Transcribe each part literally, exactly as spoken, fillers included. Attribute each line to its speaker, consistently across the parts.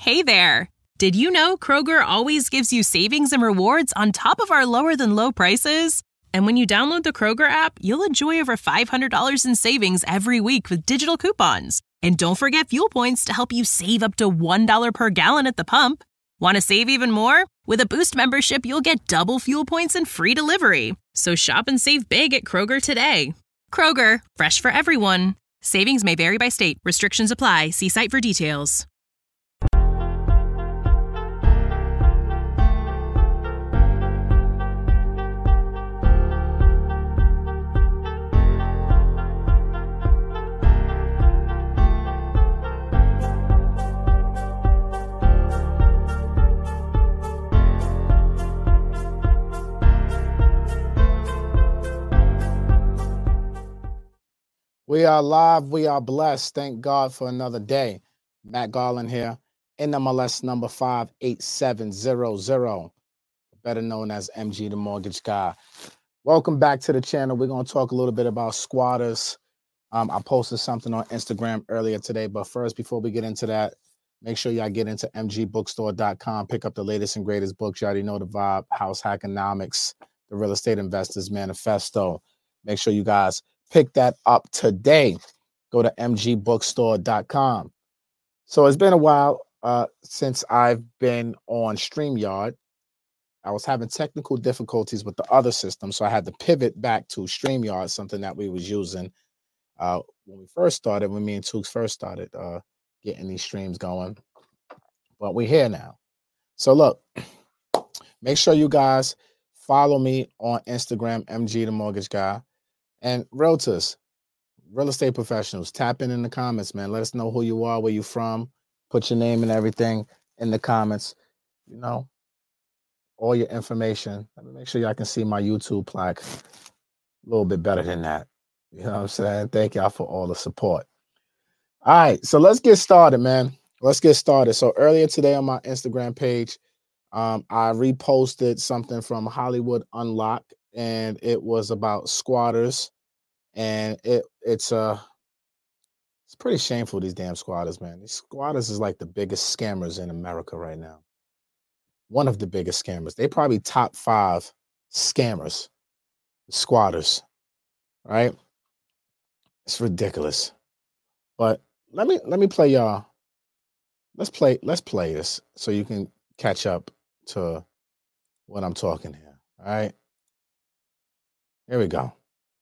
Speaker 1: Hey there! Did you know Kroger always gives you savings and rewards on top of our lower-than-low prices? And when you download the Kroger app, you'll enjoy over five hundred dollars in savings every week with digital coupons. And don't forget fuel points to help you save up to one dollar per gallon at the pump. Want to save even more? With a Boost membership, you'll get double fuel points and free delivery. So shop and save big at Kroger today. Kroger, fresh for everyone. Savings may vary by state. Restrictions apply. See site for details.
Speaker 2: We are live. We are blessed. Thank God for another day. Matt Garland here, N M L S number five eight seven zero zero, better known as M G the Mortgage Guy. Welcome back to the channel. We're going to talk a little bit about squatters. Um, I posted something on Instagram earlier today, but first, before we get into that, make sure y'all get into M G bookstore dot com. Pick up the latest and greatest books. You already know the vibe. House Hackonomics, The Real Estate Investors Manifesto. Make sure you guys pick that up today. Go to M G bookstore dot com. So it's been a while uh, since I've been on StreamYard. I was having technical difficulties with the other system, so I had to pivot back to StreamYard, something that we was using uh, when we first started, when me and Tooks first started uh, getting these streams going. But we're here now. So look, make sure you guys follow me on Instagram, M G the Mortgage Guy. And realtors, real estate professionals, tap in in the comments, man. Let us know who you are, where you're from. Put your name and everything in the comments. You know, all your information. Let me make sure y'all can see my YouTube plaque a little bit better than that. You know what I'm saying? Thank y'all for all the support. All right, so let's get started, man. Let's get started. So earlier today on my Instagram page, um, I reposted something from Hollywood Unlocked, and it was about squatters. And it it's uh it's pretty shameful, these damn squatters, man. These squatters is like the biggest scammers in America right now. One of the biggest scammers. They probably top five scammers, squatters, right? It's ridiculous. But let me let me play y'all. Let's play let's play this so you can catch up to what I'm talking here. All right. Here we go.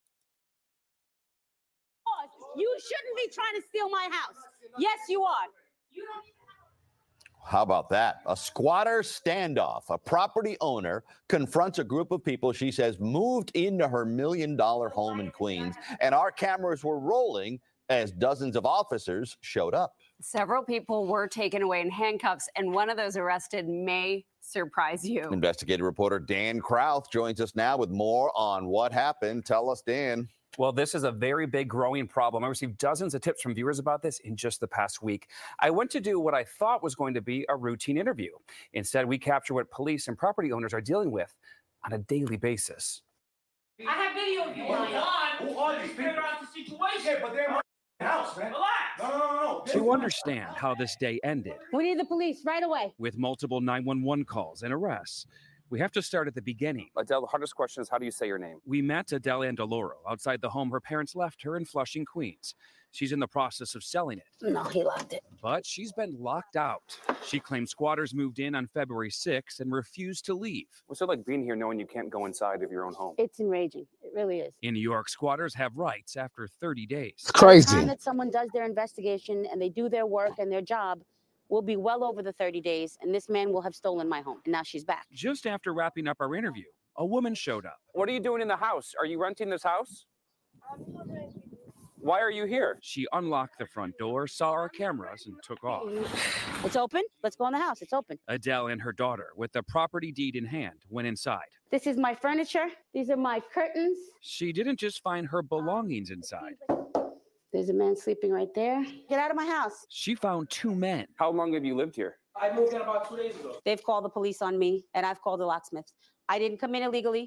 Speaker 3: You shouldn't be trying to steal my house. Yes, you are. You don't.
Speaker 4: How about that? A squatter standoff. A property owner confronts a group of people she says moved into her million dollar home in Queens, and our cameras were rolling as dozens of officers showed up.
Speaker 3: Several people were taken away in handcuffs, and one of those arrested may surprise you.
Speaker 4: Investigative reporter Dan Krauth joins us now with more on what happened. Tell us, Dan.
Speaker 5: Well, this is a very big growing problem. I received dozens of tips from viewers about this in just the past week. I went to do what I thought was going to be a routine interview. Instead, we capture what police and property owners are dealing with on a daily basis.
Speaker 6: I have video of you. Hold on. Who are these people? Figure out the situation. But they're in my house, man. Relax. No, no, no, no.
Speaker 5: To understand how this day ended,
Speaker 3: We need the police right away.
Speaker 5: with multiple nine one one calls and arrests, we have to start at the beginning.
Speaker 7: Adele, the hardest question is, how do you say your name?
Speaker 5: We met Adele Andaloro outside the home her parents left her in Flushing, Queens. She's in the process of selling it,
Speaker 3: No, he locked it.
Speaker 5: but she's been locked out. She claims squatters moved in on February sixth and refused to leave.
Speaker 7: What's it like being here knowing you can't go inside of your own home?
Speaker 3: It's enraging. It really is.
Speaker 5: In New York, squatters have rights after thirty days.
Speaker 2: It's
Speaker 3: By the
Speaker 2: crazy.
Speaker 3: time that someone does their investigation and they do their work and their job, will be well over the thirty days, and this man will have stolen my home. And now she's back.
Speaker 5: Just after wrapping up our interview, a woman showed up.
Speaker 7: What are you doing in the house? Are you renting this house? Why are you here?
Speaker 5: She unlocked the front door, saw our cameras, and took off.
Speaker 3: It's open. Let's go in the house. It's open.
Speaker 5: Adele and her daughter, with the property deed in hand, went inside.
Speaker 3: This is my furniture. These are my curtains.
Speaker 5: She didn't just find her belongings inside.
Speaker 3: There's a man sleeping right there. Get out of my house.
Speaker 5: She found two men.
Speaker 7: How long have you lived here?
Speaker 6: I moved in about two days ago.
Speaker 3: They've called the police on me, and I've called the locksmiths. I didn't come in illegally.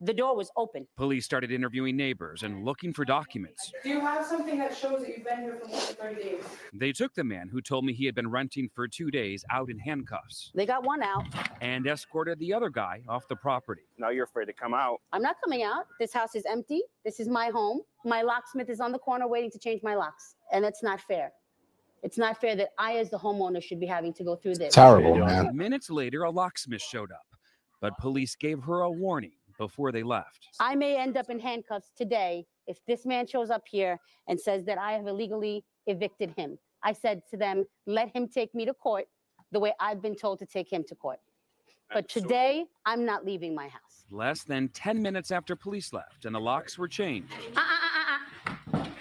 Speaker 3: The door was open.
Speaker 5: Police started interviewing neighbors and looking for documents.
Speaker 8: Do you have something that shows that you've been here for more than thirty days?
Speaker 5: They took the man who told me he had been renting for two days out in handcuffs
Speaker 3: They got one out.
Speaker 5: and escorted the other guy off the property.
Speaker 7: Now you're afraid to come out.
Speaker 3: I'm not coming out. This house is empty. This is my home. My locksmith is on the corner waiting to change my locks. And that's not fair. It's not fair that I, as the homeowner, should be having to go through this.
Speaker 2: Terrible, man.
Speaker 5: Minutes later, a locksmith showed up, but police gave her a warning before they left.
Speaker 3: I may end up in handcuffs today if this man shows up here and says that I have illegally evicted him. I said to them, let him take me to court the way I've been told to take him to court. But today, I'm not leaving my house.
Speaker 5: Less than ten minutes after police left and the locks were changed,
Speaker 3: Uh, uh, uh, uh.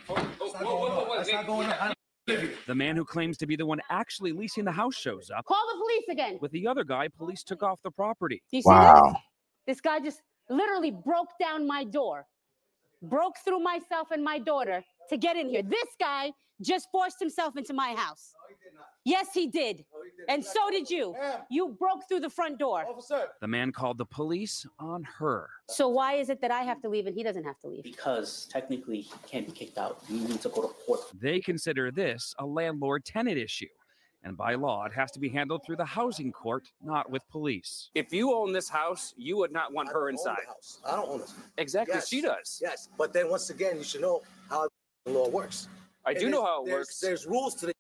Speaker 6: That's not going on.
Speaker 5: the man who claims to be the one actually leasing the house shows up.
Speaker 3: Call the police again.
Speaker 5: With the other guy, police took off the property.
Speaker 3: Do you see
Speaker 2: Wow.
Speaker 3: this? This guy just literally broke down my door, broke through myself and my daughter to get in here. This guy just forced himself into my house. Yes, he did. And so did you. You broke through the front door.
Speaker 5: The man called the police on her.
Speaker 3: So why is it that I have to leave and he doesn't have to leave?
Speaker 9: Because technically he can't be kicked out. You need to go to court.
Speaker 5: They consider this a landlord-tenant issue. And by law, it has to be handled through the housing court, not with police.
Speaker 7: If you own this house, you would not want her inside.
Speaker 10: I don't own it.
Speaker 7: Exactly,
Speaker 10: Yes.
Speaker 7: she does.
Speaker 10: Yes, but then once again, you should know how the law works.
Speaker 7: I do
Speaker 10: And
Speaker 7: know
Speaker 10: there's-
Speaker 7: how it
Speaker 10: there's-
Speaker 7: works.
Speaker 10: There's rules to the,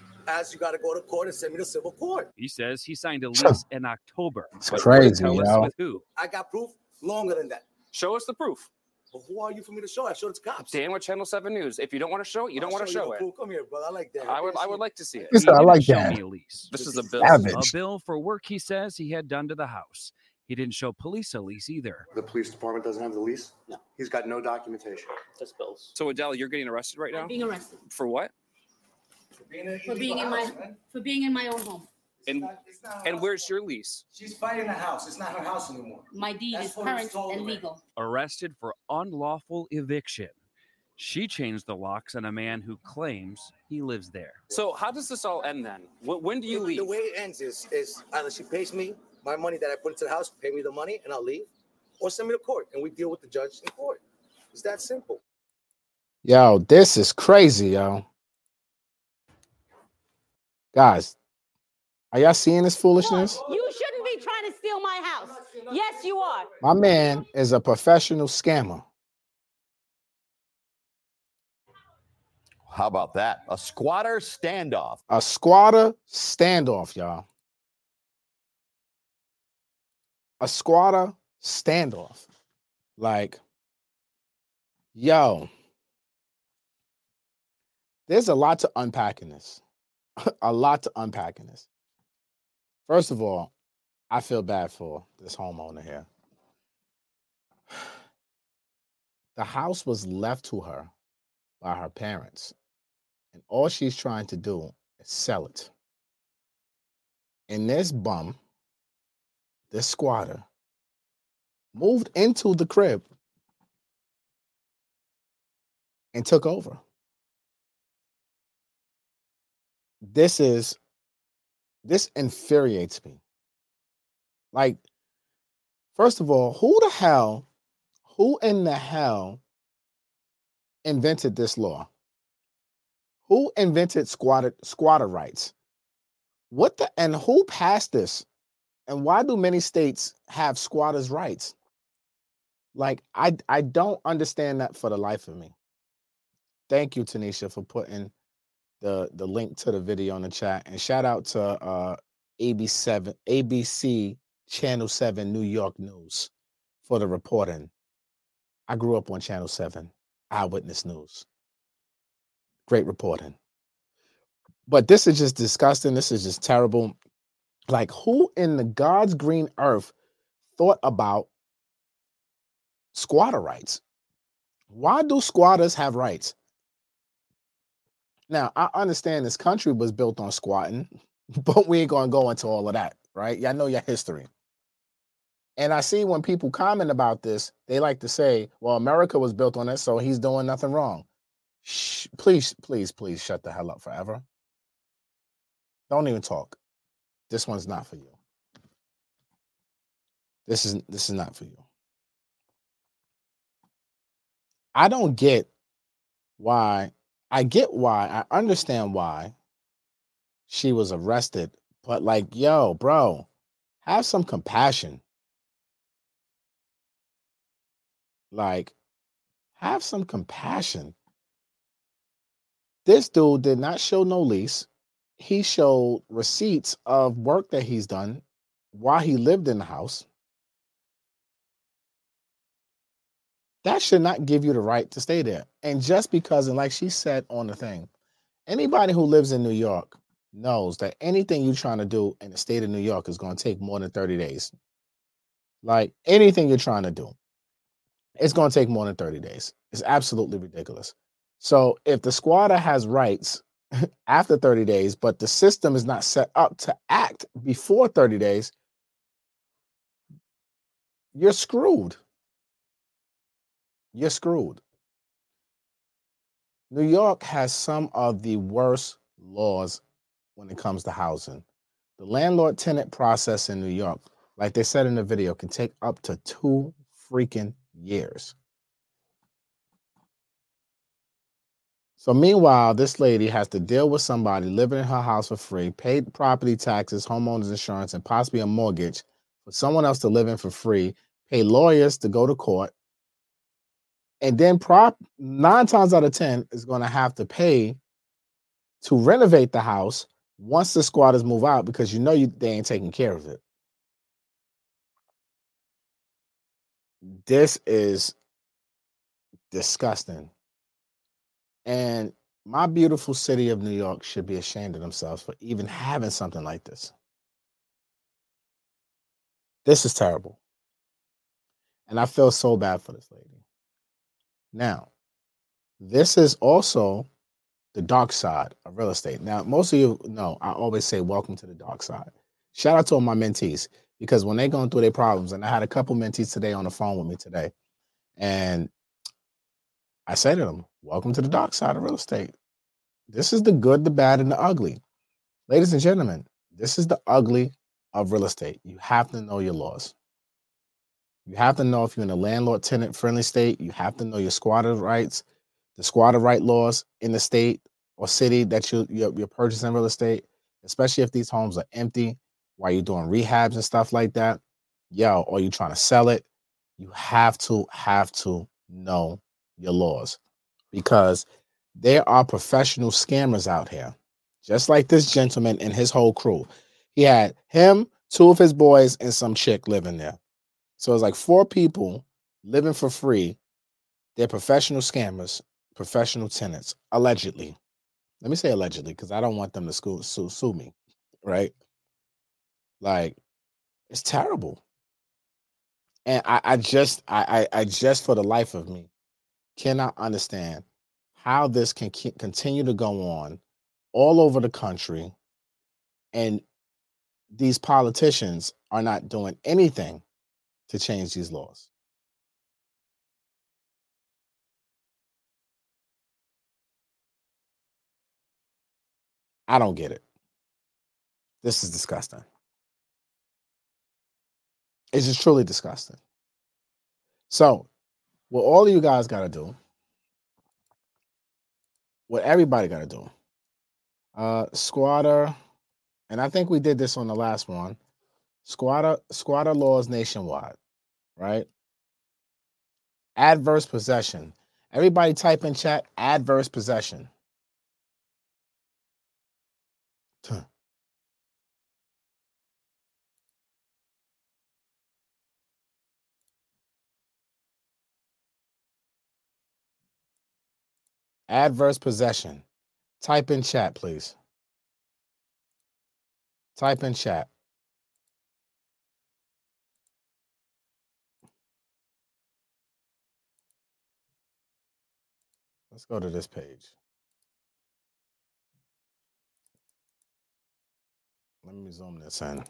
Speaker 10: as you got to go to court and send me to civil court.
Speaker 5: He says he signed a lease in October.
Speaker 2: It's
Speaker 5: But
Speaker 2: crazy,
Speaker 5: tell us
Speaker 2: yo.
Speaker 5: with who?
Speaker 10: I got proof longer than that.
Speaker 7: Show us the proof.
Speaker 10: But who are you for me to show? I showed it to cops.
Speaker 7: Dan with Channel seven News. If you don't want to show it, you don't
Speaker 10: I'll
Speaker 7: want to
Speaker 10: you
Speaker 7: show
Speaker 10: the
Speaker 7: it.
Speaker 10: proof. Come here, brother. I like that.
Speaker 7: I would I would like to see it.
Speaker 2: He said, I
Speaker 5: didn't
Speaker 2: like
Speaker 5: show
Speaker 2: that.
Speaker 5: me a lease.
Speaker 7: This is a bill.
Speaker 2: Savage.
Speaker 5: A bill for work he says he had done to the house. He didn't show police a lease either.
Speaker 11: The police department doesn't have the lease?
Speaker 9: No.
Speaker 11: He's got no documentation.
Speaker 9: Just bills.
Speaker 7: So Adele, you're getting arrested right now?
Speaker 3: I'm being arrested
Speaker 7: For what?
Speaker 10: For being, a
Speaker 3: for being
Speaker 10: illegal
Speaker 3: in my
Speaker 10: house, man.
Speaker 3: for being in my own home.
Speaker 10: It's
Speaker 7: And-
Speaker 10: not- it's not her
Speaker 7: And
Speaker 10: house.
Speaker 7: where's your lease?
Speaker 10: She's fighting the house. It's not her house anymore.
Speaker 3: My deed
Speaker 10: That's
Speaker 3: is
Speaker 10: what it's
Speaker 3: current
Speaker 10: told
Speaker 3: and
Speaker 10: me.
Speaker 3: legal.
Speaker 5: Arrested for unlawful eviction. She changed the locks on a man who claims he lives there.
Speaker 7: So how does this all end then? Wh- When do you
Speaker 10: The-
Speaker 7: leave?
Speaker 10: The way it ends is, is either she pays me my money that I put into the house, pay me the money, and I'll leave, or send me to court, and we deal with the judge in court. It's that simple.
Speaker 2: Yo, this is crazy, yo. Guys, are y'all seeing this foolishness?
Speaker 3: You shouldn't be trying to steal my house. Yes, you are.
Speaker 2: My man is a professional scammer.
Speaker 4: How about that? A squatter standoff.
Speaker 2: A squatter standoff, y'all. A squatter standoff. Like, yo, there's a lot to unpack in this. A lot to unpack in this. First of all, I feel bad for this homeowner here. The house was left to her by her parents, and all she's trying to do is sell it. And this bum, this squatter, moved into the crib and took over. This is, this infuriates me. Like, first of all, who the hell, who in the hell invented this law? Who invented squatter, squatter rights? What the, and who passed this? And why do many states have squatters' rights? Like, I, I don't understand that for the life of me. Thank you, Tanisha, for putting the, the link to the video in the chat. And shout out to uh, A B seven, A B C Channel seven New York News for the reporting. I grew up on Channel seven, Eyewitness News. Great reporting. But this is just disgusting. This is just terrible. Like, who in the God's green earth thought about squatter rights? Why do squatters have rights? Now, I understand this country was built on squatting, but we ain't going to go into all of that, right? Y'all know your history. And I see when people comment about this, they like to say, well, America was built on it, so he's doing nothing wrong. Shh, please, please, please shut the hell up forever. Don't even talk. This one's not for you. This is this is not for you. I don't get why. I get why. I understand why she was arrested. But like, yo, bro, have some compassion. Like, have some compassion. This dude did not show no lease. He showed receipts of work that he's done while he lived in the house. That should not give you the right to stay there. And just because, and like she said on the thing, anybody who lives in New York knows that anything you're trying to do in the state of New York is going to take more than thirty days. Like anything you're trying to do, it's going to take more than thirty days. It's absolutely ridiculous. So if the squatter has rights after thirty days, but the system is not set up to act before thirty days, you're screwed. You're screwed. New York has some of the worst laws when it comes to housing. The landlord-tenant process in New York, like they said in the video, can take up to two freaking years. So meanwhile, this lady has to deal with somebody living in her house for free, pay property taxes, homeowners insurance, and possibly a mortgage for someone else to live in for free, pay lawyers to go to court, and then prop nine times out of ten is going to have to pay to renovate the house once the squatters move out because you know you, they ain't taking care of it. This is disgusting. And my beautiful city of New York should be ashamed of themselves for even having something like this. This is terrible. And I feel so bad for this lady. Now, this is also the dark side of real estate. Now, most of you know, I always say, welcome to the dark side. Shout out to all my mentees, because when they're going through their problems, and I had a couple mentees today on the phone with me today, and I say to them, welcome to the dark side of real estate. This is the good, the bad, and the ugly. Ladies and gentlemen, this is the ugly of real estate. You have to know your laws. You have to know if you're in a landlord-tenant friendly state. You have to know your squatter rights, the squatter right laws in the state or city that you, you're, you're purchasing real estate, especially if these homes are empty while you're doing rehabs and stuff like that. Yo, or you're trying to sell it. You have to, have to know your laws, because there are professional scammers out here, just like this gentleman and his whole crew. He had him, two of his boys, and some chick living there. So it's like four people living for free. They're professional scammers, professional tenants, allegedly. Let me say allegedly, because I don't want them to sue, sue, sue me, right? Like, it's terrible. And I, I just, I, I, I just, for the life of me, cannot understand how this can keep, continue to go on all over the country, and these politicians are not doing anything to change these laws. I don't get it. This is disgusting. It's just truly disgusting. So, what all of you guys got to do, what everybody got to do, uh, squatter, and I think we did this on the last one, squatter, squatter laws nationwide, right? Adverse possession. Everybody type in chat, adverse possession. Tuh. Adverse possession. Type in chat, please. Type in chat. Let's go to this page. Let me zoom this in.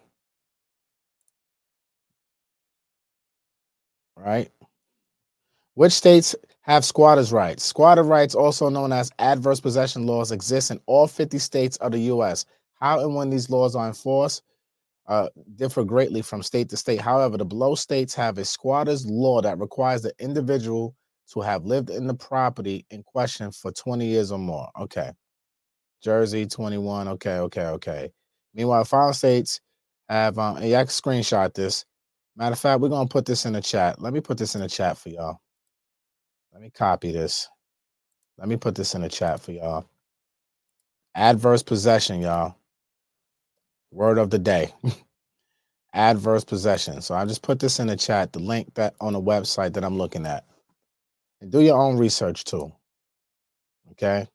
Speaker 2: Right? Which states have squatters' rights? Squatter rights, also known as adverse possession laws, exist in all fifty states of the U S. How and when these laws are enforced uh, differ greatly from state to state. However, the below states have a squatter's law that requires the individual to have lived in the property in question for twenty years or more. Okay. Jersey, twenty-one. Okay, okay, okay. Meanwhile, five states have, um, and y'all can screenshot this. Matter of fact, we're going to put this in the chat. Let me put this in the chat for y'all. Let me copy this. Let me put this in the chat for y'all. Adverse possession, y'all. Word of the day. Adverse possession. So I just put this in the chat, the link that on the website that I'm looking at. And do your own research too. Okay.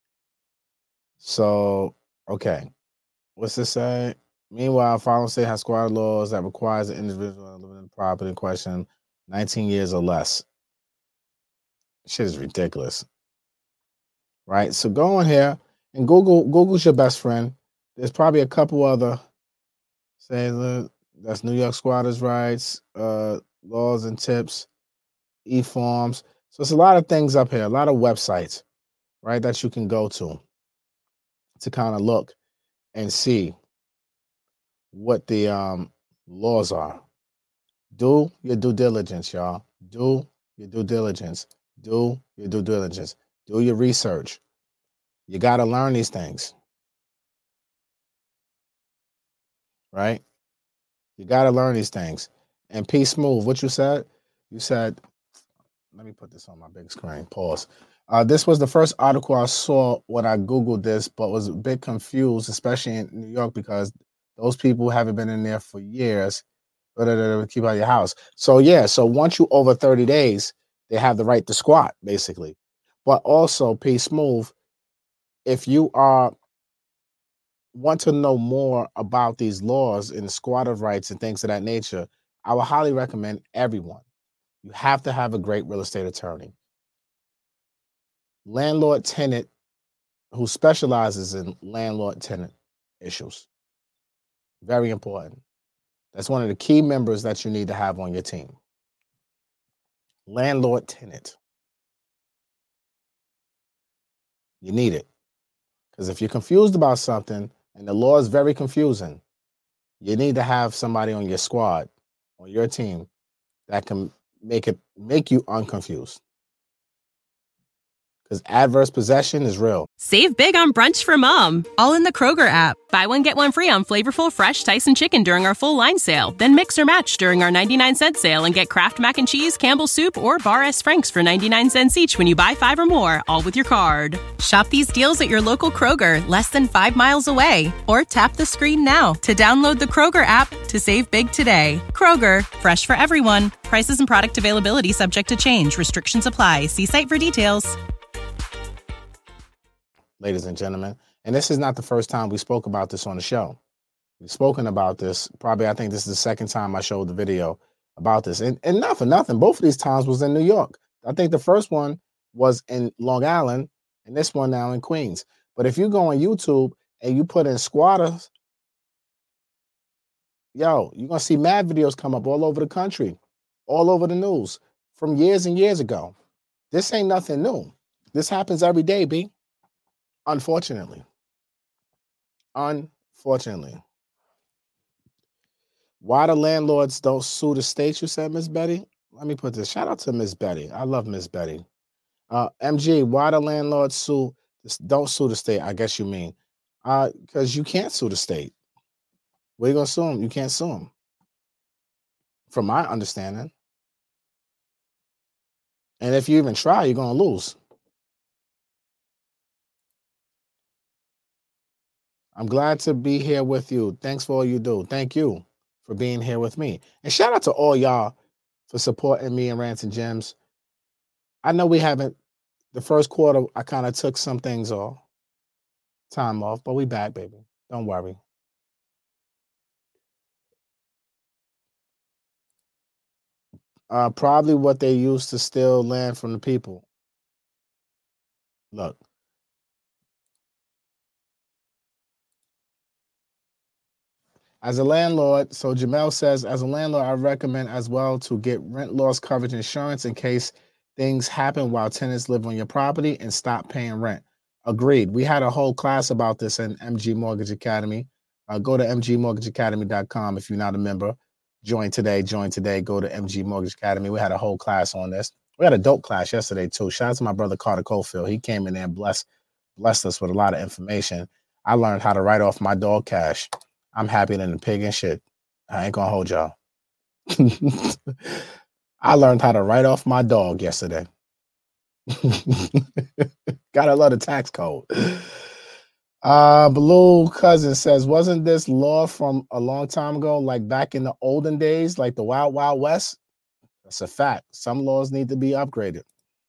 Speaker 2: So, okay. What's this say? Meanwhile, following state has squatter laws that requires the individual living in the property in question nineteen years or less. Shit is ridiculous. Right? So go in here and Google, Google's your best friend. There's probably a couple other, say, that's New York squatters' rights, uh, laws and tips, e-forms. So it's a lot of things up here, a lot of websites, right, that you can go to to kind of look and see what the um, laws are. Do your due diligence, y'all. Do your due diligence. Do your due diligence. Do your research. You got to learn these things. Right? You got to learn these things. And P Smooth, what you said? You said, let me put this on my big screen. Pause. Uh, this was the first article I saw when I Googled this, but was a bit confused, especially in New York, because those people haven't been in there for years. Keep out of your house. So, yeah, so once you over thirty days, they have the right to squat, basically. But also, P Smooth, if you are want to know more about these laws and squatter rights and things of that nature, I would highly recommend everyone. You have to have a great real estate attorney. Landlord tenant who specializes in landlord tenant issues. Very important. That's one of the key members that you need to have on your team. Landlord tenant. You need it. Because if you're confused about something, and the law is very confusing, you need to have somebody on your squad, on your team, that can make it make you unconfused. Because adverse possession is real.
Speaker 1: Save big on brunch for mom, all in the Kroger app. Buy one, get one free on flavorful, fresh Tyson chicken during our full line sale. Then mix or match during our ninety-nine cent sale and get Kraft Mac and Cheese, Campbell's Soup, or Bar S. Frank's for ninety-nine cents each when you buy five or more, all with your card. Shop these deals at your local Kroger, less than five miles away. Or tap the screen now to download the Kroger app to save big today. Kroger, fresh for everyone. Prices and product availability subject to change. Restrictions apply. See site for details.
Speaker 2: Ladies and gentlemen, and this is not the first time we spoke about this on the show. We've spoken about this. Probably, I think this is the second time I showed the video about this. And, and not for nothing, both of these times was in New York. I think the first one was in Long Island, and this one now in Queens. But if you go on YouTube and you put in squatters, yo, you're going to see mad videos come up all over the country, all over the news from years and years ago. This ain't nothing new. This happens every day, B. Unfortunately. Unfortunately. Why the landlords don't sue the state, you said, Miss Betty? Let me put this. Shout out to Miss Betty. I love Miss Betty. Uh, M G, why the landlords sue, don't sue the state, I guess you mean. Uh, because you can't sue the state. Where you going to sue them? You can't sue them. From my understanding. And if you even try, you're going to lose. I'm glad to be here with you. Thanks for all you do. Thank you for being here with me. And shout out to all y'all for supporting me and Rants and Gems. I know we haven't, the first quarter, I kind of took some things off, time off, but we back, baby. Don't worry. Uh, probably what they used to steal land from the people. Look. As a landlord, so Jamel says, as a landlord, I recommend as well to get rent loss coverage insurance in case things happen while tenants live on your property and stop paying rent. Agreed. We had a whole class about this in M G Mortgage Academy. Uh, go to m g mortgage academy dot com if you're not a member. Join today. Join today. Go to M G Mortgage Academy. We had a whole class on this. We had a dope class yesterday too. Shout out to my brother Carter Cofield. He came in there and blessed blessed us with a lot of information. I learned how to write off my dog cash. I'm happier than the pig and shit. I ain't gonna hold y'all. I learned how to write off my dog yesterday. Gotta love the tax code. Uh, Blue Cousin says, wasn't this law from a long time ago, like back in the olden days, like the Wild Wild West? That's a fact. Some laws need to be upgraded.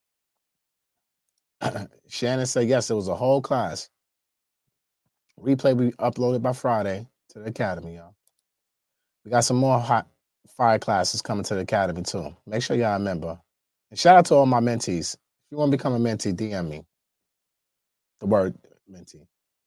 Speaker 2: Shannon said, yes, it was a whole class. Replay we uploaded by Friday to the Academy, y'all. We got some more hot fire classes coming to the Academy, too. Make sure y'all remember. And shout out to all my mentees. If you want to become a mentee, D M me. The word mentee.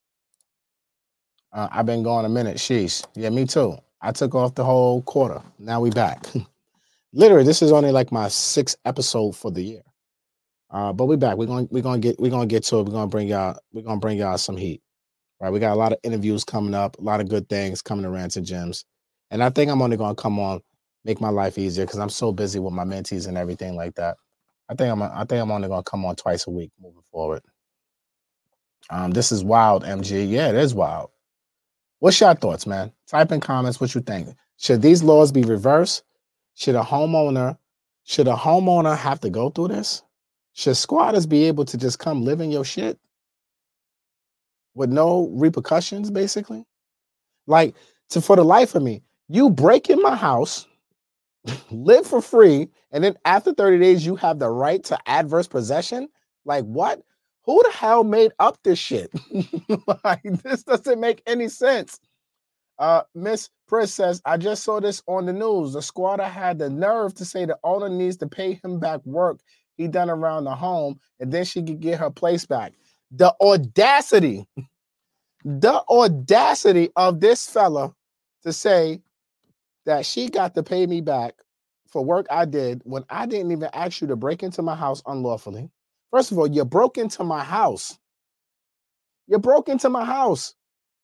Speaker 2: Uh, I've been going a minute. Sheesh. Yeah, me too. I took off the whole quarter. Now we back. Literally, this is only like my sixth episode for the year. Uh, but we back. We're gonna we're gonna get we're gonna get to it. We're gonna bring y'all we're gonna bring y'all some heat. Right. We got a lot of interviews coming up, a lot of good things coming to Rants and Gems. And I think I'm only gonna come on, make my life easier because I'm so busy with my mentees and everything like that. I think I'm I think I'm only gonna come on twice a week moving forward. Um, this is wild, M G. Yeah, it is wild. What's your thoughts, man? Type in comments what you think. Should these laws be reversed? Should a homeowner, should a homeowner have to go through this? Should squatters be able to just come live in your shit with no repercussions, basically? Like, to for the life of me, you break in my house, live for free, and then after thirty days, you have the right to adverse possession? Like, what? Who the hell made up this shit? Like, this doesn't make any sense. Uh, Miss Pris says, I just saw this on the news. The squatter had the nerve to say the owner needs to pay him back work he done around the home, and then she could get her place back. The audacity, the audacity of this fella to say that she got to pay me back for work I did when I didn't even ask you to break into my house unlawfully. First of all, you broke into my house. You broke into my house.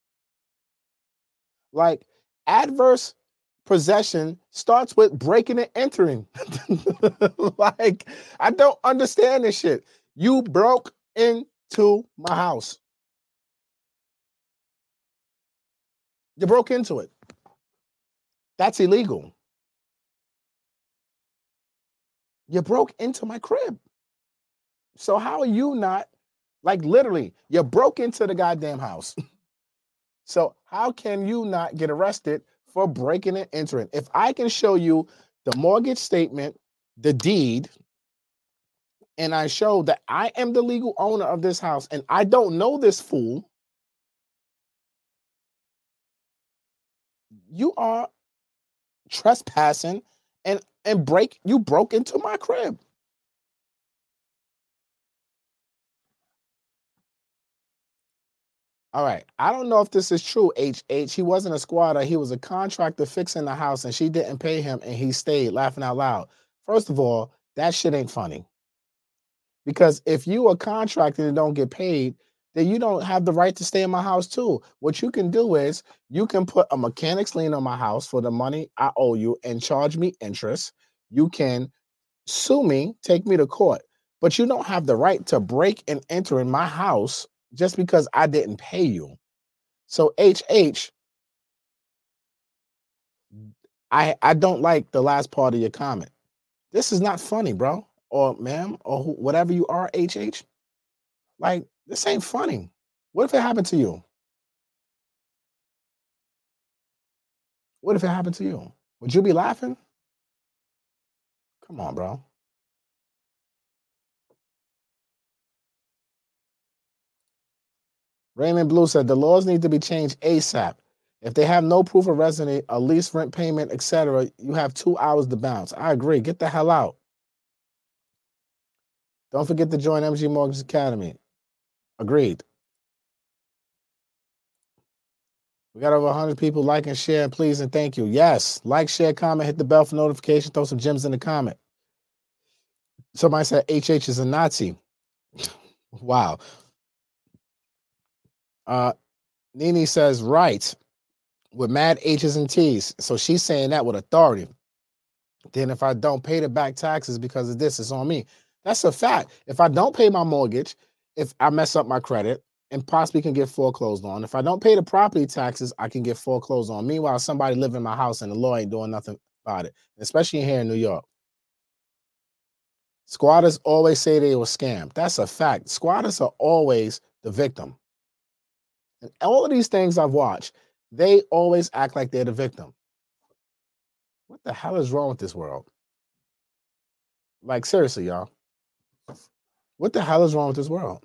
Speaker 2: Like, adverse possession starts with breaking and entering. Like, I don't understand this shit. You broke into my house. You broke into it. That's illegal. You broke into my crib. So how are you not, like, literally, you broke into the goddamn house. So how can you not get arrested for breaking and entering? If I can show you the mortgage statement, the deed, and I show that I am the legal owner of this house and I don't know this fool, you are trespassing and, and break, you broke into my crib. All right. I don't know if this is true, H H. He wasn't a squatter. He was a contractor fixing the house, and she didn't pay him, and he stayed laughing out loud. First of all, that shit ain't funny. Because if you a contractor and don't get paid, then you don't have the right to stay in my house too. What you can do is you can put a mechanic's lien on my house for the money I owe you and charge me interest. You can sue me, take me to court, but you don't have the right to break and enter in my house just because I didn't pay you. So H H, I, I don't like the last part of your comment. This is not funny, bro, or ma'am, or who, whatever you are, H H. Like, this ain't funny. What if it happened to you? What if it happened to you? Would you be laughing? Come on, bro. Raymond Blue said the laws need to be changed ASAP. If they have no proof of residence, a lease, rent payment, et cetera, you have two hours to bounce. I agree. Get the hell out. Don't forget to join M G Mortgage Academy. Agreed. We got over one hundred people like and share, please and thank you. Yes, like, share, comment, hit the bell for notification, throw some gems in the comment. Somebody said H H is a Nazi. Wow. Uh, Nene says, right, with mad H's and T's. So she's saying that with authority. Then if I don't pay the back taxes because of this, it's on me. That's a fact. If I don't pay my mortgage, if I mess up my credit and possibly can get foreclosed on, if I don't pay the property taxes, I can get foreclosed on. Meanwhile, somebody living in my house and the law ain't doing nothing about it, especially here in New York. Squatters always say they were scammed. That's a fact. Squatters are always the victim. And all of these things I've watched, they always act like they're the victim. What the hell is wrong with this world? Like, seriously, y'all. What the hell is wrong with this world?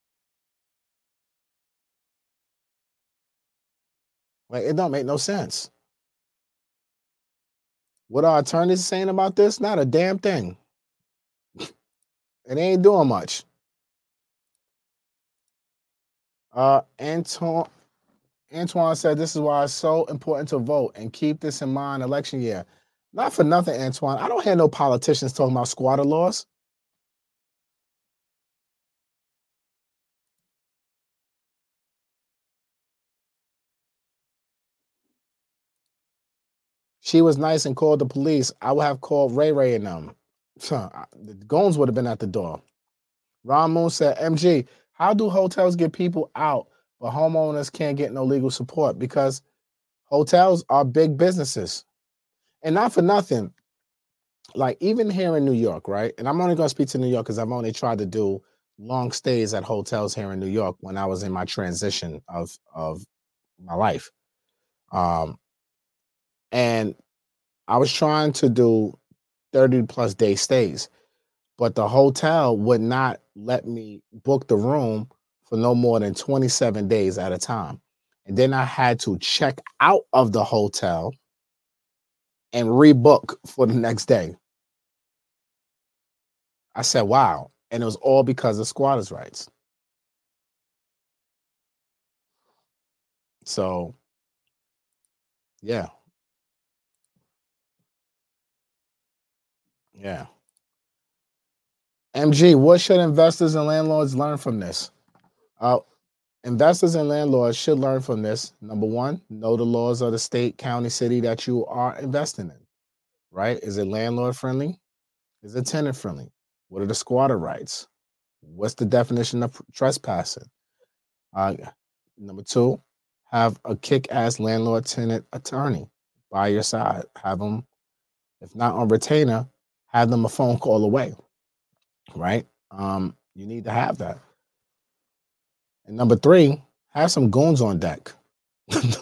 Speaker 2: Like, it don't make no sense. What are attorneys saying about this? Not a damn thing. It ain't doing much. Uh, Antoine, Antoine said, this is why it's so important to vote and keep this in mind election year. Not for nothing, Antoine. I don't hear no politicians talking about squatter laws. She was nice and called the police. I would have called Ray Ray and them. The goons would have been at the door. Ron Moon said, M G, how do hotels get people out, but homeowners can't get no legal support? Because hotels are big businesses. And not for nothing, like even here in New York, right? And I'm only going to speak to New York because I've only tried to do long stays at hotels here in New York when I was in my transition of, of my life. Um, and I was trying to do thirty plus day stays, but the hotel would not let me book the room for no more than twenty-seven days at a time. And then I had to check out of the hotel and rebook for the next day. I said, wow. And it was all because of squatters' rights. So, yeah. Yeah. M G, what should investors and landlords learn from this? Uh, investors and landlords should learn from this. Number one, know the laws of the state, county, city that you are investing in, right? Is it landlord friendly? Is it tenant friendly? What are the squatter rights? What's the definition of trespassing? Uh, number two, have a kick-ass landlord-tenant attorney by your side. Have them, if not on retainer, have them a phone call away, right? Um, you need to have that. And number three, have some goons on deck. That's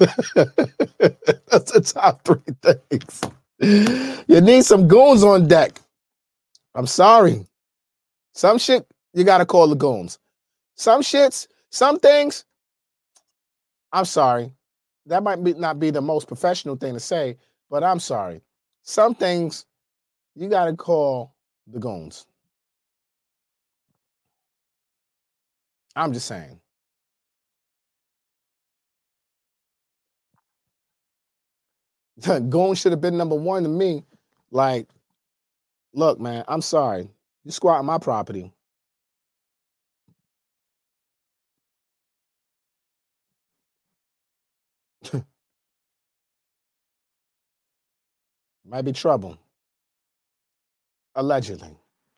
Speaker 2: the top three things. You need some goons on deck. I'm sorry. Some shit, you got to call the goons. Some shits, some things, I'm sorry. That might be, not be the most professional thing to say, but I'm sorry. Some things, you got to call the goons. I'm just saying. Goons should have been number one to me. Like, look, man, I'm sorry. You squatting my property. Might be trouble. Allegedly.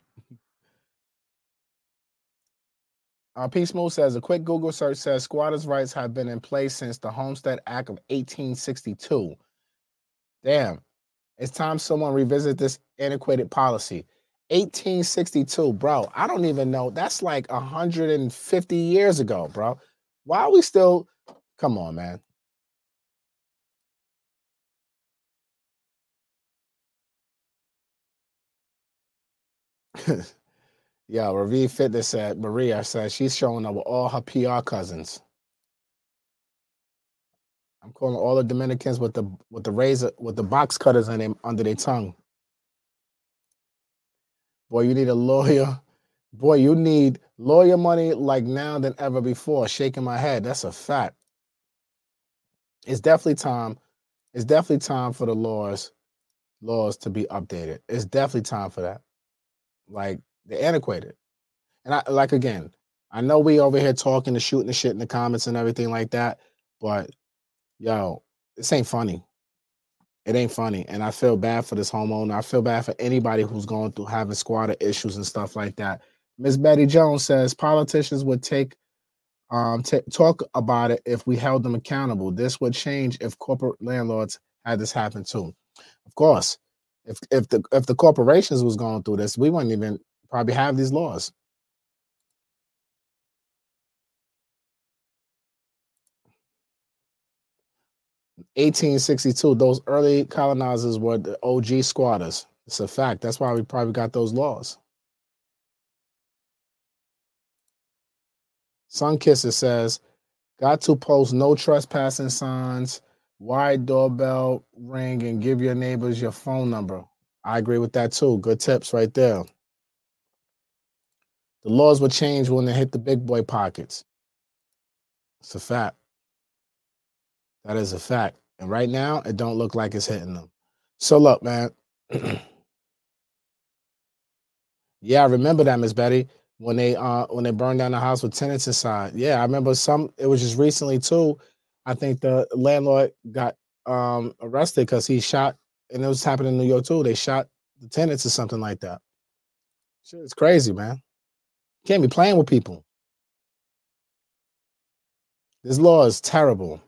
Speaker 2: Uh, P. Smooth says, a quick Google search says squatters' rights have been in place since the Homestead Act of eighteen sixty-two. Damn. It's time someone revisit this antiquated policy. eighteen sixty-two, bro. I don't even know. That's like one hundred fifty years ago, bro. Why are we still... Come on, man. Yo, Ravi Fitness said, Maria said she's showing up with all her P R cousins. I'm calling all the Dominicans with the with the razor, with the box cutters in them under their tongue. Boy, you need a lawyer. Boy, you need lawyer money like now than ever before. Shaking my head. That's a fact. It's definitely time. It's definitely time for the laws, laws to be updated. It's definitely time for that. Like, they're antiquated. And I like again, I know we over here talking and shooting the shit in the comments and everything like that, but yo, this ain't funny. It ain't funny. And I feel bad for this homeowner. I feel bad for anybody who's going through having squatter issues and stuff like that. Miss Betty Jones says politicians would take um t- talk about it if we held them accountable. This would change if corporate landlords had this happen too. Of course, if if the if the corporations was going through this, we wouldn't even probably have these laws. eighteen sixty-two, those early colonizers were the O G squatters. It's a fact. That's why we probably got those laws. Sun Kisser says, got to post no trespassing signs, wide doorbell ring, and give your neighbors your phone number. I agree with that too. Good tips right there. The laws will change when they hit the big boy pockets. It's a fact. That is a fact. And right now, it don't look like it's hitting them. So look, man. Yeah, I remember that, Miss Betty, when they uh when they burned down the house with tenants inside. Yeah, I remember some. It was just recently too. I think the landlord got um arrested because he shot, and it was happening in New York too. They shot the tenants or something like that. Shit, it's crazy, man. Can't be playing with people. This law is terrible.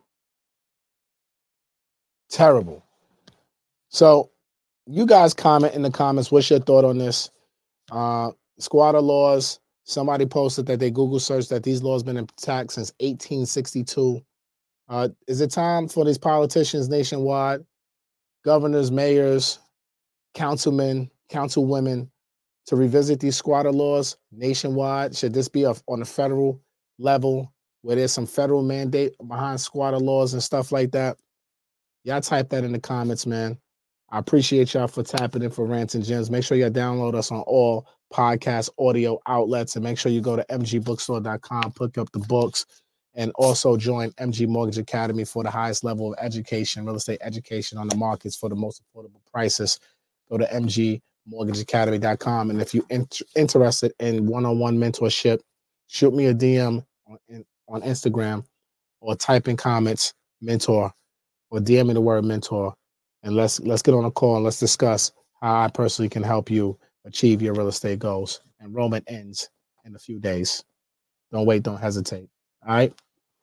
Speaker 2: Terrible. So you guys comment in the comments. What's your thought on this? Uh, squatter laws. Somebody posted that they Google searched that these laws been in effect since eighteen sixty-two. Uh, is it time for these politicians nationwide, governors, mayors, councilmen, councilwomen, to revisit these squatter laws nationwide? Should this be a, on a federal level where there's some federal mandate behind squatter laws and stuff like that? Y'all type that in the comments, man. I appreciate y'all for tapping in for Rants and Gems. Make sure y'all download us on all podcast audio outlets, and make sure you go to m g bookstore dot com, pick up the books, and also join M G Mortgage Academy for the highest level of education, real estate education on the markets for the most affordable prices. Go to m g mortgage academy dot com. And if you're int- interested in one-on-one mentorship, shoot me a D M on, in, on Instagram, or type in comments, mentor, or D M me the word mentor, and let's let's get on a call and let's discuss how I personally can help you achieve your real estate goals. Enrollment ends in a few days. Don't wait, don't hesitate. All right.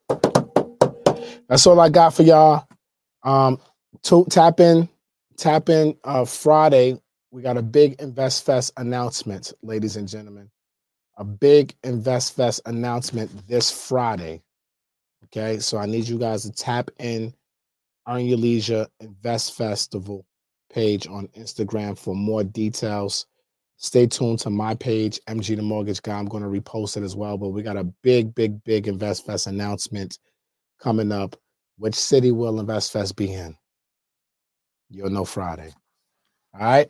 Speaker 2: That's all I got for y'all. Um, to, tap in, tap in uh, Friday. We got a big Invest Fest announcement, ladies and gentlemen. A big Invest Fest announcement this Friday. Okay, so I need you guys to tap in Earn Your Leisure Invest Festival page on Instagram for more details. Stay tuned to my page, M G the Mortgage Guy. I'm going to repost it as well, but we got a big, big, big Invest Fest announcement coming up. Which city will Invest Fest be in? You'll know Friday. All right?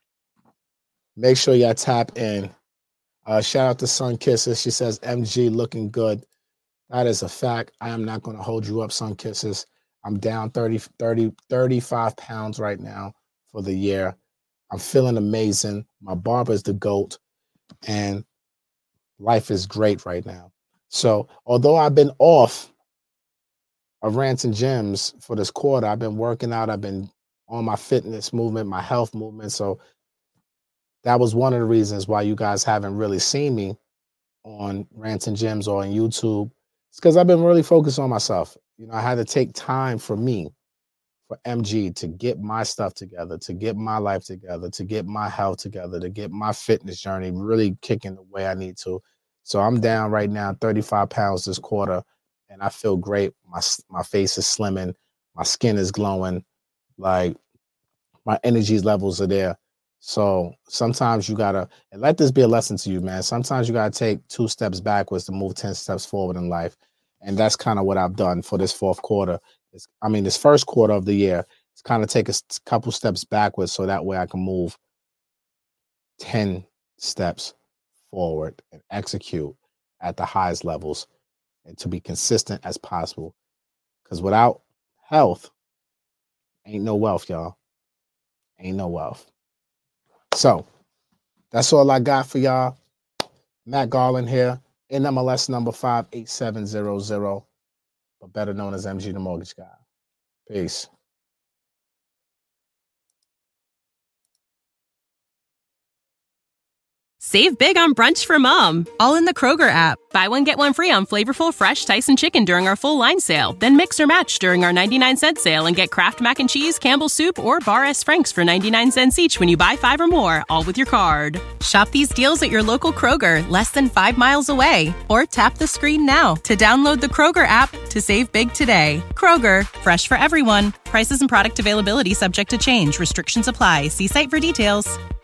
Speaker 2: Make sure y'all tap in. Uh, shout out to Sun Kisses. She says, M G looking good. That is a fact. I am not going to hold you up, Sun Kisses. I'm down thirty, thirty, thirty-five pounds right now for the year. I'm feeling amazing. My barber's the GOAT, and life is great right now. So although I've been off of Rants and Gems for this quarter, I've been working out. I've been on my fitness movement, my health movement. So that was one of the reasons why you guys haven't really seen me on Rants and Gems or on YouTube. It's because I've been really focused on myself. You know, I had to take time for me, for M G, to get my stuff together, to get my life together, to get my health together, to get my fitness journey really kicking the way I need to. So I'm down right now, thirty-five pounds this quarter, and I feel great. My my face is slimming, my skin is glowing, like my energy levels are there. So sometimes you gotta, and let this be a lesson to you, man. Sometimes you gotta take two steps backwards to move ten steps forward in life. And that's kind of what I've done for this fourth quarter. It's, I mean, this first quarter of the year, it's kind of take a couple steps backwards so that way I can move ten steps forward and execute at the highest levels and to be consistent as possible. Because without health, ain't no wealth, y'all. Ain't no wealth. So that's all I got for y'all. Matt Garland here, N M L S number five eight seven zero zero, but better known as M G the Mortgage Guy. Peace.
Speaker 1: Save big on brunch for mom, all in the Kroger app. Buy one, get one free on flavorful, fresh Tyson chicken during our full line sale. Then mix or match during our ninety-nine cent sale and get Kraft Mac and Cheese, Campbell's Soup, or Bar S. Frank's for ninety-nine cents each when you buy five or more, all with your card. Shop these deals at your local Kroger, less than five miles away. Or tap the screen now to download the Kroger app to save big today. Kroger, fresh for everyone. Prices and product availability subject to change. Restrictions apply. See site for details.